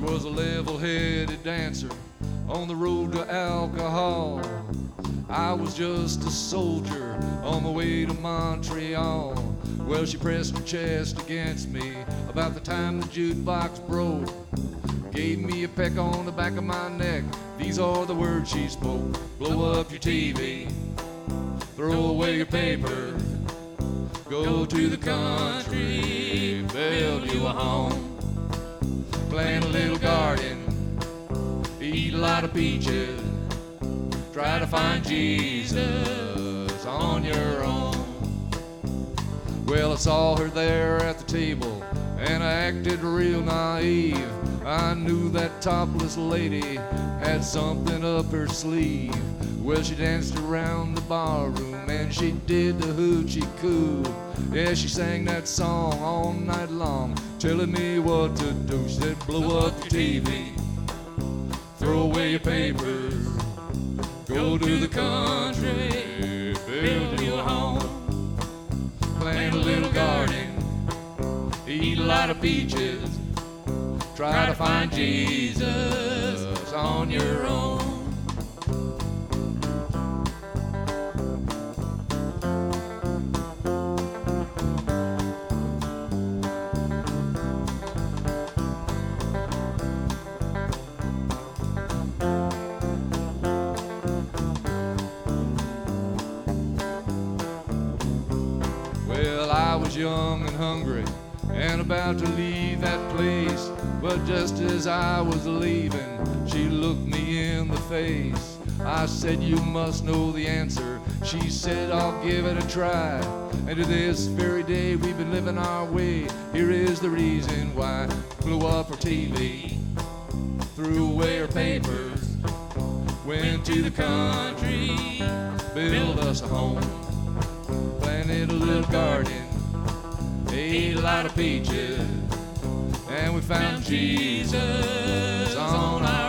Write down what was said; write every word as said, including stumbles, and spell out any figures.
was a level-headed dancer on the road to alcohol. I was just a soldier on the way to Montreal. Well, she pressed her chest against me about the time the jukebox broke. Gave me a peck on the back of my neck. These are the words she spoke. Blow up your T V, throw away your paper, go to the country, build you a home, plant a little garden, eat a lot of peaches, try to find Jesus on your own. Well, I saw her there at the table, and I acted real naive. I knew that topless lady had something up her sleeve. Well, she danced around the barroom, and she did the hoochie coo. Yeah, she sang that song all night long, telling me what to do. She said, blow up your T V, throw away your papers, go to the country, build you a home, plant a little garden, eat a lot of peaches, try to find Jesus on your own. Well, I was young and hungry and about to leave that place, but just as I was leaving, she looked me in the face. I said, you must know the answer. She said, I'll give it a try. And to this very day we've been living our way. Here is the reason why. Blew up her T V, threw away her papers, went to the country, built us a home, planted a little garden, ate a lot of peaches, and we found Jesus on our